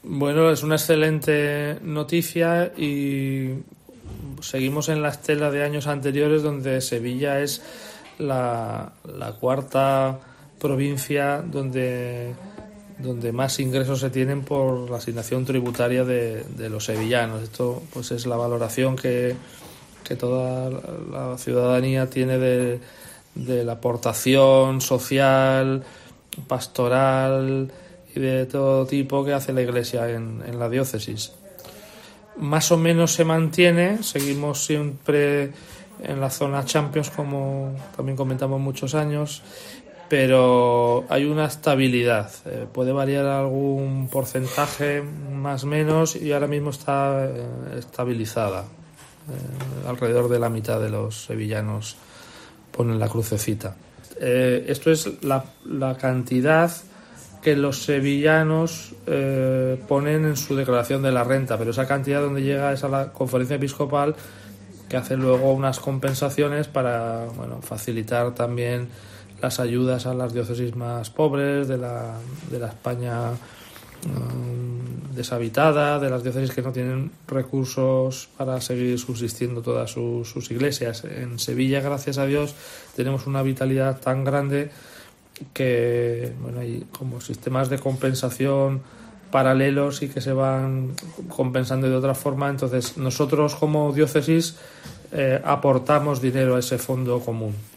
Bueno, es una excelente noticia y seguimos en la estela de años anteriores, donde Sevilla es la cuarta provincia donde más ingresos se tienen por la asignación tributaria de los sevillanos. Esto pues es la valoración que toda la ciudadanía tiene de la aportación social, pastoral y de todo tipo que hace la Iglesia en la diócesis. Más o menos se mantiene, seguimos siempre en la zona Champions, como también comentamos muchos años, pero hay una estabilidad. Puede variar algún porcentaje más o menos y ahora mismo está estabilizada. Alrededor de la mitad de los sevillanos ponen la crucecita. Esto es la cantidad que los sevillanos ponen en su declaración de la renta, pero esa cantidad donde llega es a la conferencia episcopal, que hace luego unas compensaciones para facilitar también las ayudas a las diócesis más pobres de la España deshabitada, de las diócesis que no tienen recursos para seguir subsistiendo todas sus iglesias. En Sevilla, gracias a Dios, tenemos una vitalidad tan grande que hay como sistemas de compensación paralelos y que se van compensando de otra forma. Entonces nosotros como diócesis aportamos dinero a ese fondo común.